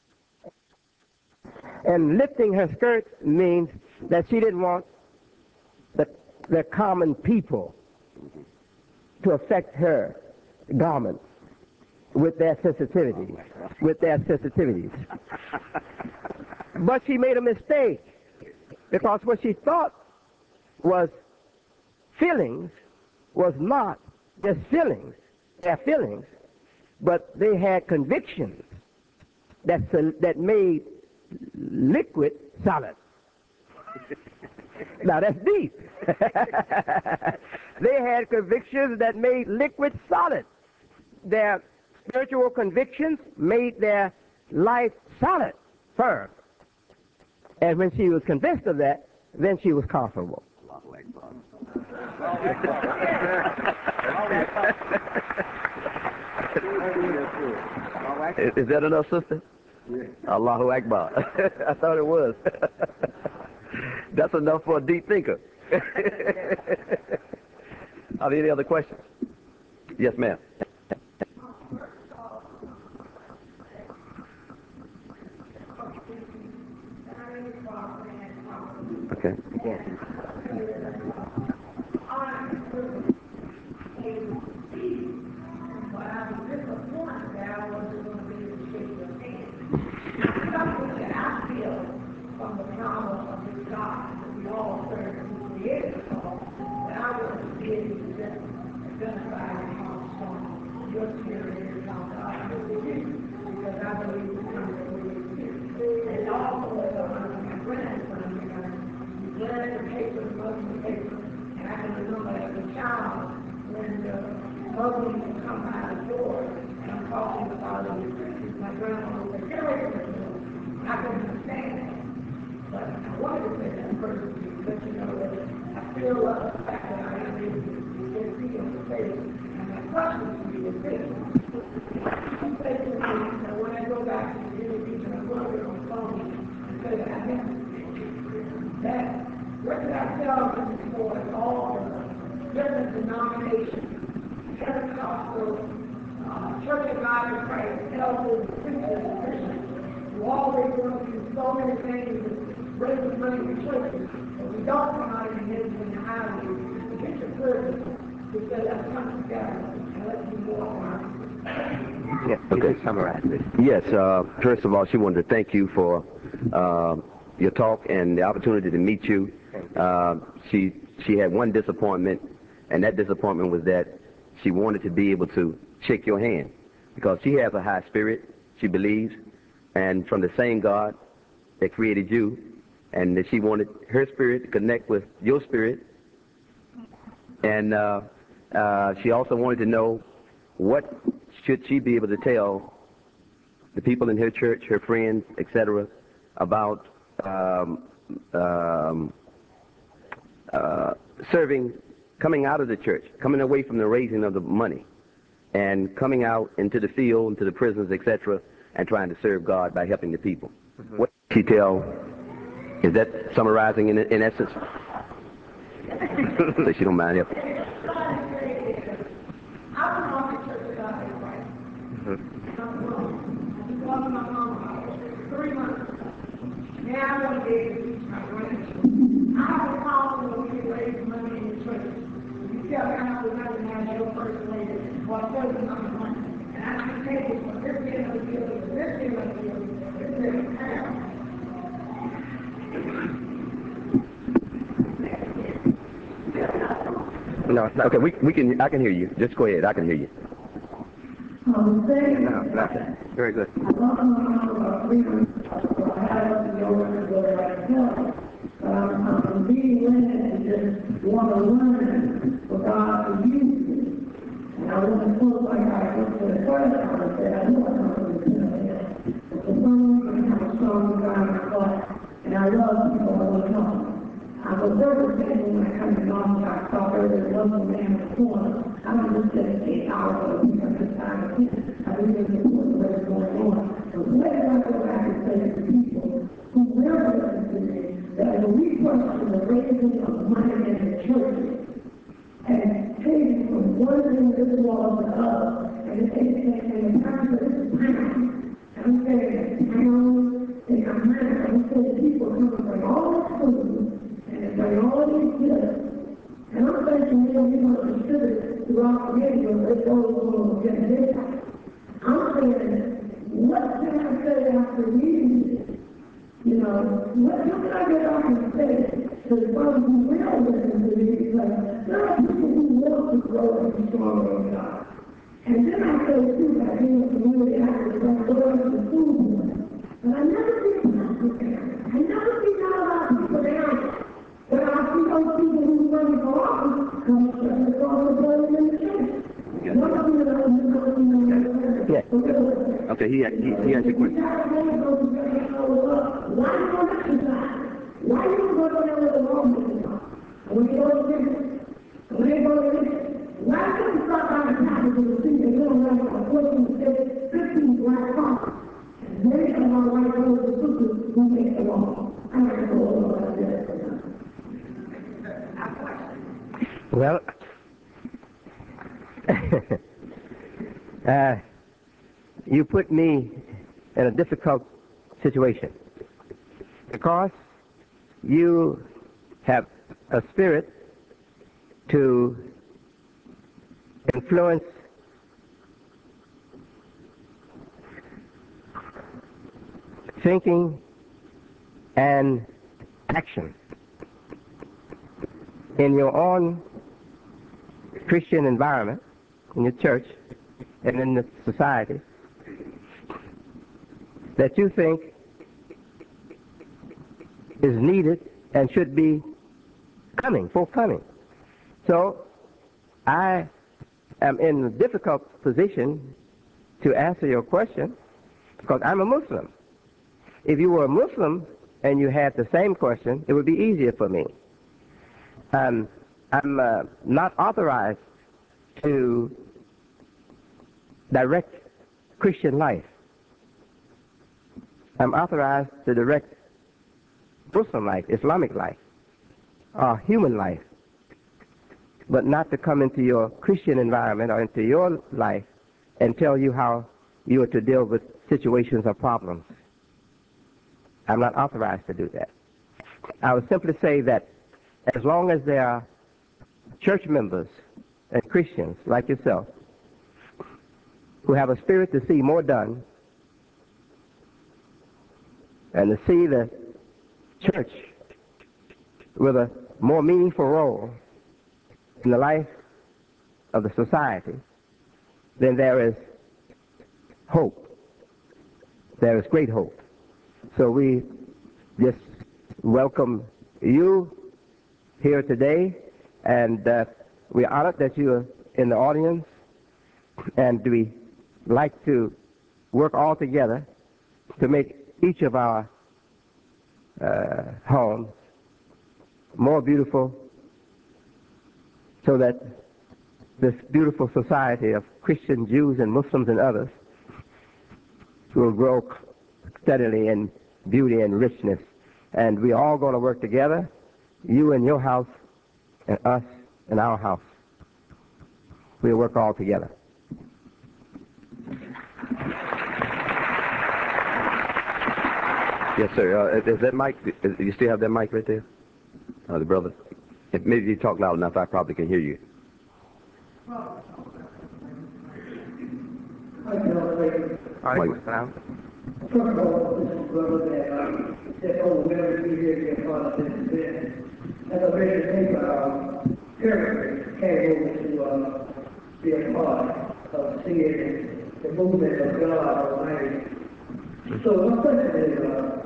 Speaker 2: And lifting her skirt means that she didn't want the, the common people to affect her garments with their sensitivities, with their sensitivities. But she made a mistake, because what she thought was feelings was not just feelings, their feelings, but they had convictions that, that made liquid solid. Now that's deep. They had convictions that made liquid solid. Their spiritual convictions made their life solid, firm. And when she was convinced of that, then she was comfortable.
Speaker 3: Is, is that enough, sister? Yeah. Allahu Akbar. I thought it was. That's enough for a deep thinker. Are there any other questions? Yes, ma'am. Okay. Yeah.
Speaker 5: From the power of this God that we all serve and created us all, that I want to be able to just identify and from your spirit is how God is with you, because I believe it's coming to you. And also, as a my grandson, we read the paper, the Muslim paper, and I can remember as a child when the Muslims would come by the door, and I'm talking about the Christians, my grandmother would say, get away from the door. I couldn't understand that. But I wanted to say that first to let you know that I feel uh, the fact that I am able to get see on the face, and my question to you is this. You say to me that when I go back to the interview and I love it on the phone and say that I have that what did I tell them before all the different denominations, Pentecostal, uh, Church of God in Christ, elders, preachers, and Christians, who always want to do so many things, raising money for churches, but we don't come out in the hills and the highways to get your service, to say, let's come together and let's do more for our people.
Speaker 3: Yeah, okay. Summarize this. Yes, uh, first of all, she wanted to thank you for uh, your talk and the opportunity to meet you. Uh, she, she had one disappointment, and that disappointment was that she wanted to be able to shake your hand, because she has a high spirit, she believes, and from the same God that created you, and that she wanted her spirit to connect with your spirit. And uh, uh, she also wanted to know what should she be able to tell the people in her church, her friends, et cetera, about um, um, uh, serving, coming out of the church, coming away from the raising of the money, and coming out into the field, into the prisons, et cetera, and trying to serve God by helping the people. Mm-hmm. What did she tell? Is that summarizing in, in essence? So she don't mind helping.
Speaker 5: Now I want to be able to teach my grandchildren. I have a problem when we raise money in the church. You tell me how to recognize your first lady or certain amount of money. And I can take it from this end of the building to this end of the building, this end of the town.
Speaker 3: No, okay, we, we can, I can hear you. Just go ahead, I can hear you.
Speaker 5: Um, was saying
Speaker 2: No, no. Very good.
Speaker 5: I love my freedom, so I have to go and go right now. But I'm, I'm being led to just want to learn for God to use me. And I wasn't close like I went to the first time and said, I know I'm not going to do that. But for some reason, I have a strong God in my heart, and I love people all the time. I'm a very thankful when I come to North I saw every Muslim man in the corner. I don't just say eight hours or a week at this time. I believe it's important what's going on. But where do I go back and say to people who will listen to me that when we question the raising of money in the church and taking from one individual to the other, and it takes and the time of this time, I'm saying pounds and amounts, I'm saying people come from all the schools and bring all these gifts. And I'm thinking, you know, we're going to distribute throughout the year when they go to get this. I'm saying, what can I say after reading this? You know, what can I get out and say to the ones who will listen to me? Because there are people who want to grow and be stronger in God. And then I say, too, that being a community activist, I'm going to the school board. But I never see pastors there. I never see none of our people down. But I see those people who run for office come straight across the board in the church.
Speaker 2: Yeah. Okay, he, he, he has a question.
Speaker 5: Why do you exercise? Why do you go there with the wrong people? When you go to business, when you go to business, why do you start by the time to see that you don't have a fourteen, fifteen black cars? And many of our white brothers and sisters who make the law. I don't know what about that.
Speaker 2: Well, uh, you put me in a difficult situation because you have a spirit to influence thinking and action in your own Christian environment, in your church, and in the society that you think is needed and should be coming, forthcoming. So I am in a difficult position to answer your question because I'm a Muslim. If you were a Muslim and you had the same question, it would be easier for me. Um, I'm uh, not authorized to direct Christian life. I'm authorized to direct Muslim life, Islamic life, or human life, but not to come into your Christian environment or into your life and tell you how you are to deal with situations or problems. I'm not authorized to do that. I would simply say that as long as there are church members and Christians like yourself who have a spirit to see more done and to see the church with a more meaningful role in the life of the society, then there is hope. There is great hope. So we just welcome you here today, and uh, we're honored that you are in the audience, and we like to work all together to make each of our uh, homes more beautiful so that this beautiful society of Christian Jews and Muslims and others will grow steadily in beauty and richness. And we're all going to work together, you in your house and us in our house. We'll work all together. Yes, sir. Uh, is that mic, is, you still have that mic right there? Uh, the brother? If maybe you talk loud enough, I probably can hear you.
Speaker 5: All right,
Speaker 2: what's down?
Speaker 5: First of all, this is brother that um, that over there we hear get part of this event. As a very paper, um, Eric came over to uh, be a part of seeing the movement of God Almighty. So my question is, uh,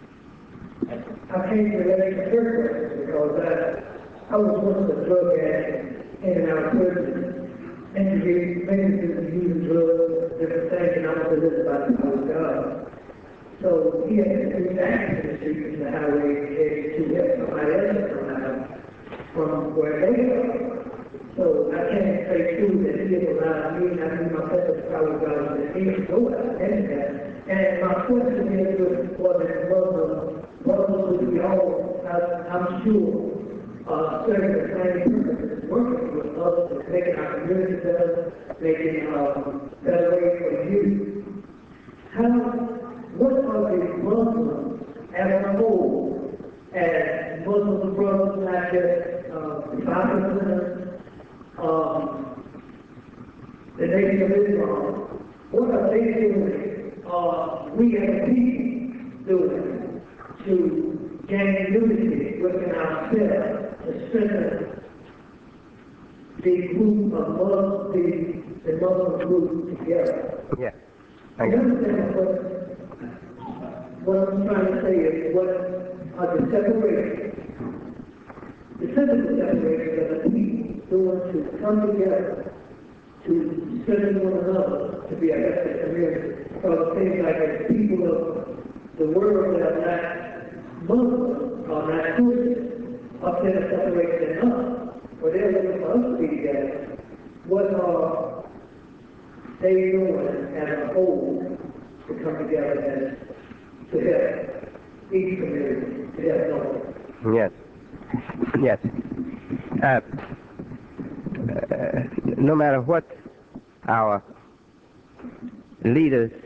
Speaker 5: I came to relate to her question because I, I was once a drug addict in and out of prison. And we basically using drugs, different things, and I was to live by the power of God. So he had to do accident in the street in the highway headed to help somebody else come out from where they are. So I can't say true that he has allowed me, and I do my best to power of God that he can go out and that. And my question is with for the Muslims, Muslims we all, I, I'm sure, uh, serving the same purpose, working with us, making our community better, making um, better way for you. How, what are the Muslims as a whole, as Muslim brothers, not just uh, Protestants, um, the Nation of Islam, what are they doing, uh, we as a people doing to gain unity within ourselves, to strengthen the group of Muslims, the, the Muslim group together?
Speaker 2: Yeah.
Speaker 5: I understand what, what I'm trying to say is what are the separation, the physical separation of the people doing to come together to strengthen one another to be a better community. Because it seems like the people of the world that are not Muslims, are not Christians, are better separated than us. But they're looking for us to be together. What are they doing as a whole to come together and to help each community, to help others?
Speaker 2: Yes. Yes. Uh, uh, no matter what our leaders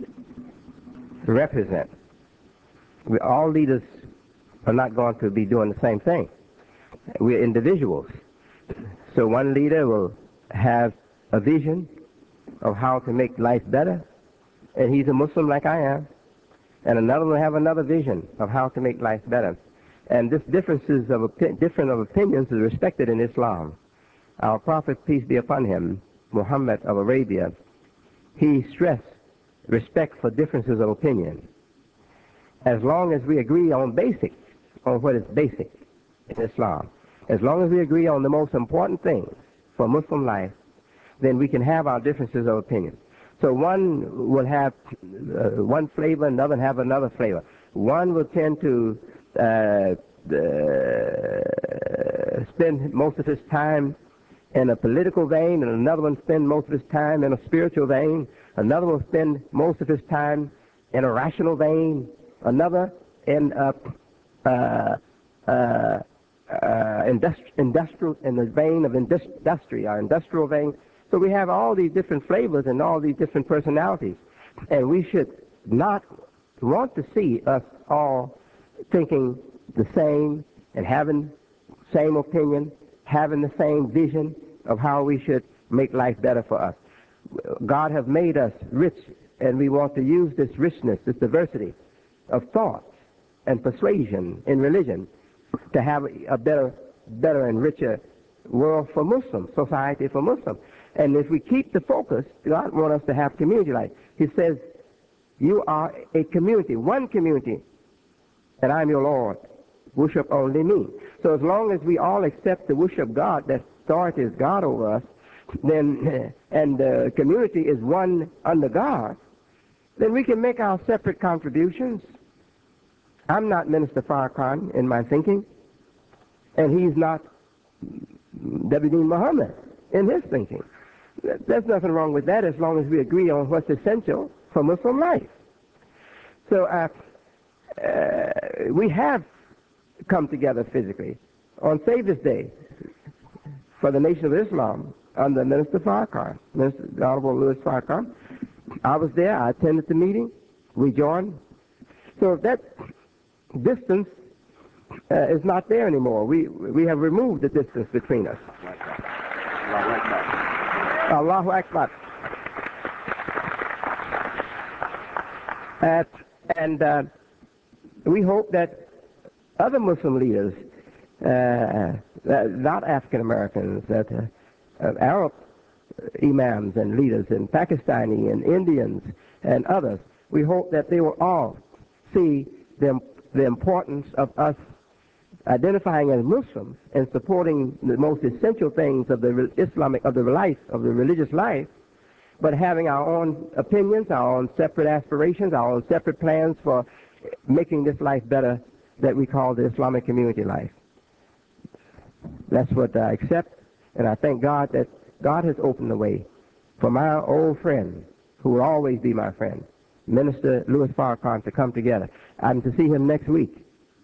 Speaker 2: represent, we, all leaders are not going to be doing the same thing. We're individuals. So one leader will have a vision of how to make life better, and he's a Muslim like I am, and another will have another vision of how to make life better. And this differences of opi- different of opinions is respected in Islam. Our Prophet, peace be upon him, Muhammad of Arabia, he stressed respect for differences of opinion. As long as we agree on basics, on what is basic in Islam, as long as we agree on the most important things for Muslim life, then we can have our differences of opinion. So one will have uh, one flavor, another will have another flavor. One will tend to uh, uh, spend most of his time in a political vein, and another one spend most of his time in a spiritual vein. Another will spend most of his time in a rational vein. Another in a uh, uh, uh, industri- industrial, in the vein of indus- industry, or industrial vein. So we have all these different flavors and all these different personalities, and we should not want to see us all thinking the same and having same opinion, having the same vision of how we should make life better for us. God has made us rich, and we want to use this richness, this diversity of thought and persuasion in religion to have a better, better and richer world for Muslims, society for Muslims. And if we keep the focus, God wants us to have community life. He says, you are a community, one community, and I'm your Lord. Worship only me. So as long as we all accept the worship God, that authority is God over us, then, and the community is one under God, then we can make our separate contributions. I'm not Minister Farrakhan in my thinking, and he's not W D Muhammad in his thinking. There's nothing wrong with that as long as we agree on what's essential for Muslim life. So uh, uh, we have come together physically on Savior's Day for the Nation of Islam under Minister Farrakhan, Minister Honorable Louis Farrakhan. I was there. I attended the meeting. We joined. So that distance uh, is not there anymore. We we have removed the distance between us. Allahu Akbar. Uh, and uh, we hope that other Muslim leaders, uh, uh, not African Americans, that uh, uh, Arab imams and leaders and Pakistani and Indians and others. We hope that they will all see the, the importance of us identifying as Muslims and supporting the most essential things of the Islamic, of the life, of the religious life, but having our own opinions, our own separate aspirations, our own separate plans for making this life better that we call the Islamic community life. That's what I accept, and I thank God that God has opened the way for my old friend, who will always be my friend, Minister Louis Farrakhan, to come together. I'm to see him next week.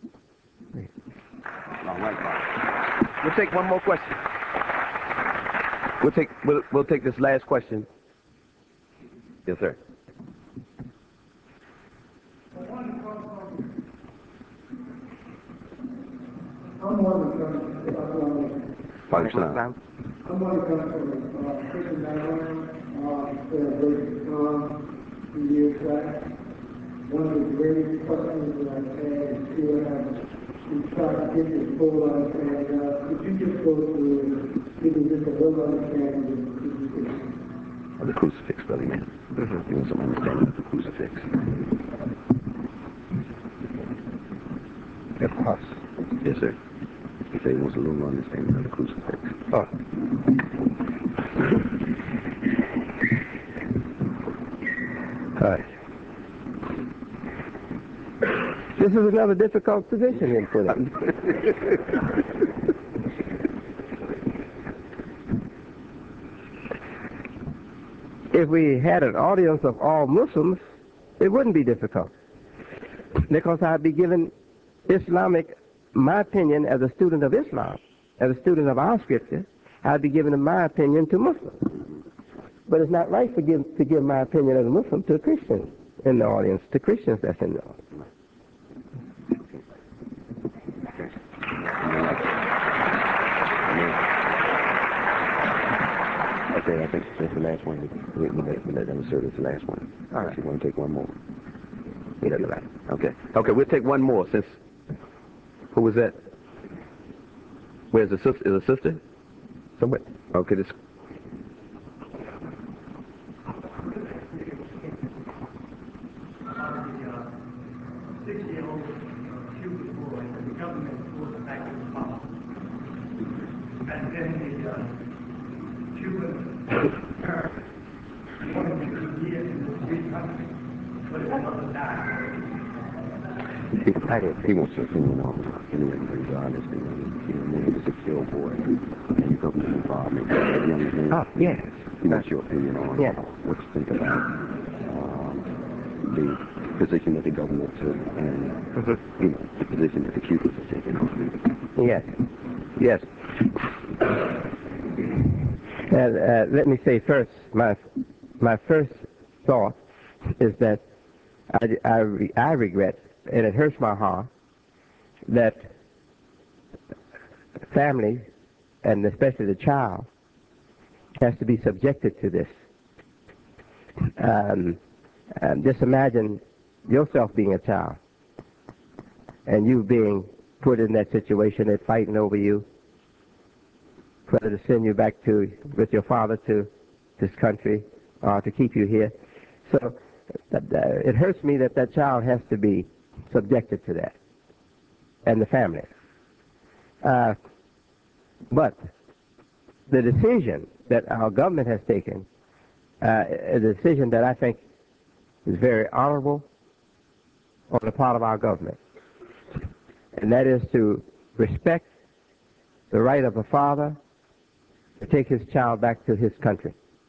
Speaker 3: All right. We'll take one more question. We'll take we'll, we'll take this last question. Yes, sir. Pakistan.
Speaker 5: I'm one of the uh, Christian background, uh, uh, few years back. One of the greatest questions that I've had is to have to try to get this full understanding. Uh, could you just go through, give me just a little understanding of the crucifix?
Speaker 3: Of the crucifix, brother man. Mm-hmm. You want some understanding of the crucifix?
Speaker 2: Of course.
Speaker 3: Yes, sir. He said he wants a little understanding of the crucifix.
Speaker 2: Oh. All right. This is another difficult position in put in. If we had an audience of all Muslims, it wouldn't be difficult, because I'd be giving Islamic, my opinion as a student of Islam, as a student of our scripture, I'd be giving my opinion to Muslims. But it's not right for give, to give my opinion as a Muslim to a Christian in the audience, to Christians that's in the audience.
Speaker 3: Okay, I think that's the last one. We, we, let, we let them serve as the last one. All right. You want to take one more?
Speaker 2: He doesn't matter.
Speaker 3: Okay. Okay, we'll take one more since... Who was that? Where's the sister? Is a sister? Somewhere? Okay, this...
Speaker 6: six-year-old Cuban boy, the government forced back to his father. And then the uh, Cuban parents wanted him to be here in the free country, but his mother died.
Speaker 3: He, he wants your opinion on any of the honest thing. You know, when he's a six-year-old boy and you government involvement, that young man.
Speaker 2: Oh, yes.
Speaker 3: He wants your opinion on
Speaker 2: yes.
Speaker 3: what you think about um, the position that the government took and
Speaker 2: mm-hmm.
Speaker 3: you know, the position that the Cubans are taking on.
Speaker 2: Yes, yes. And uh, let me say first, my my first thought is that I, I, re, I regret, and it hurts my heart, that family, and especially the child, has to be subjected to this. Um, um, just imagine yourself being a child and you being put in that situation, they're fighting over you, whether to send you back to with your father to this country or to keep you here. So uh, it hurts me that that child has to be subjected to that, and the family. Uh, but the decision that our government has taken uh, is a decision that I think is very honorable on the part of our government, and that is to respect the right of a father to take his child back to his country.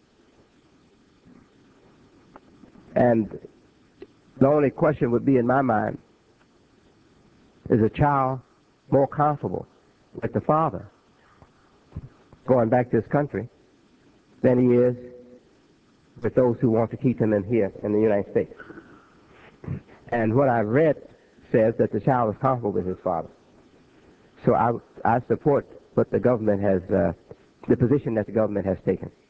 Speaker 2: And the only question would be in my mind, is a child more comfortable with the father going back to his country than he is with those who want to keep him in here in the United States? And what I've read says that the child is comfortable with his father. So I, I support what the government has, uh, the position that the government has taken.